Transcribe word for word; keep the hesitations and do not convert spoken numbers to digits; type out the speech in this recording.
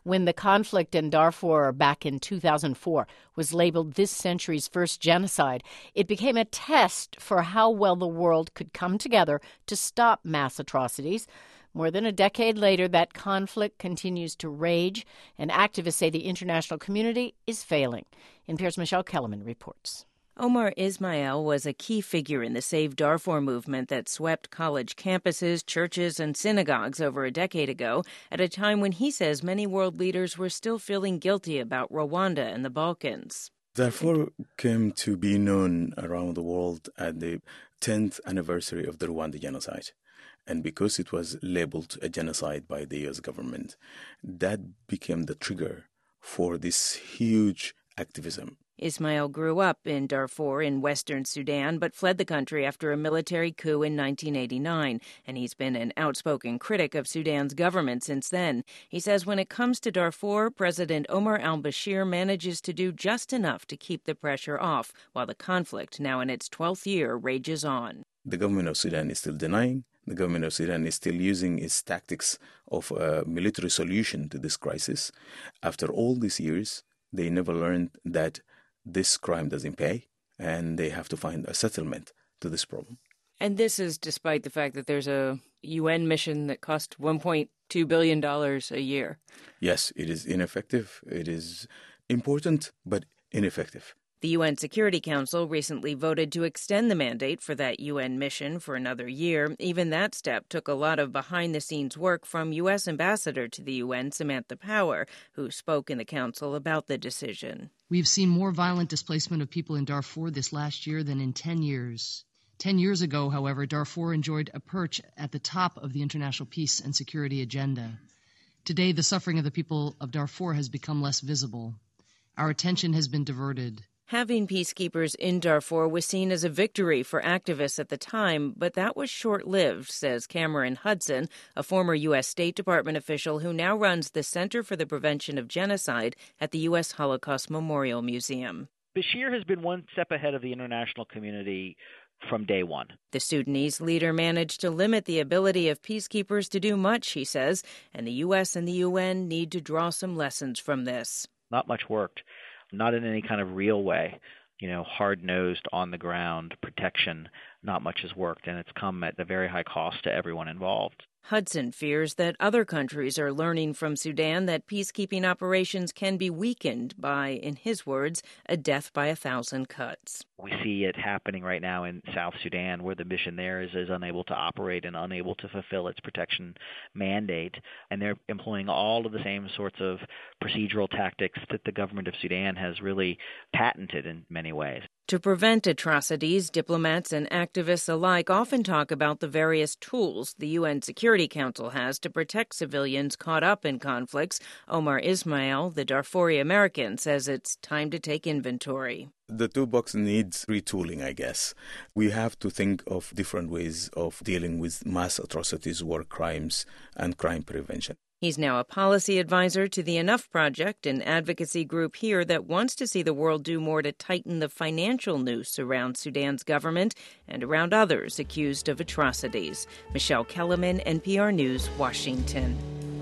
When the conflict in Darfur back in two thousand four was labeled this century's first genocide, it became a test for how well the world could come together to stop mass atrocities. More than a decade later, that conflict continues to rage, and activists say the international community is failing. N P R's Michelle Kellerman reports. Omar Ismail was a key figure in the Save Darfur movement that swept college campuses, churches, and synagogues over a decade ago, at a time when he says many world leaders were still feeling guilty about Rwanda and the Balkans. Darfur came to be known around the world at the tenth anniversary of the Rwanda genocide. And because it was labeled a genocide by the U S government, that became the trigger for this huge activism. Ismail grew up in Darfur in western Sudan, but fled the country after a military coup in nineteen eighty-nine, and he's been an outspoken critic of Sudan's government since then. He says when it comes to Darfur, President Omar al-Bashir manages to do just enough to keep the pressure off, while the conflict, now in its twelfth year, rages on. The government of Sudan is still denying. The government of Sudan is still using its tactics of a military solution to this crisis. After all these years, they never learned that this crime doesn't pay, and they have to find a settlement to this problem. And this is despite the fact that there's a U N mission that costs one point two billion dollars a year. Yes, it is ineffective. It is important, but ineffective. The U N Security Council recently voted to extend the mandate for that U N mission for another year. Even that step took a lot of behind-the-scenes work from U S Ambassador to the U N, Samantha Power, who spoke in the council about the decision. We've seen more violent displacement of people in Darfur this last year than in ten years. Ten years ago, however, Darfur enjoyed a perch at the top of the international peace and security agenda. Today, the suffering of the people of Darfur has become less visible. Our attention has been diverted. Having peacekeepers in Darfur was seen as a victory for activists at the time, but that was short-lived, says Cameron Hudson, a former U S State Department official who now runs the Center for the Prevention of Genocide at the U S Holocaust Memorial Museum. Bashir has been one step ahead of the international community from day one. The Sudanese leader managed to limit the ability of peacekeepers to do much, he says, and the U S and the U N need to draw some lessons from this. Not much worked. Not in any kind of real way, you know, hard-nosed, on-the-ground protection. Not much has worked, and it's come at the very high cost to everyone involved. Hudson fears that other countries are learning from Sudan that peacekeeping operations can be weakened by, in his words, a death by a thousand cuts. We see it happening right now in South Sudan, where the mission there is, is unable to operate and unable to fulfill its protection mandate. And they're employing all of the same sorts of procedural tactics that the government of Sudan has really patented in many ways. To prevent atrocities, diplomats and activists alike often talk about the various tools the U N Security Council has to protect civilians caught up in conflicts. Omar Ismail, the Darfuri American, says it's time to take inventory. The toolbox needs retooling, I guess. We have to think of different ways of dealing with mass atrocities, war crimes, and crime prevention. He's now a policy advisor to the Enough Project, an advocacy group here that wants to see the world do more to tighten the financial noose around Sudan's government and around others accused of atrocities. Michelle Kellerman, N P R News, Washington.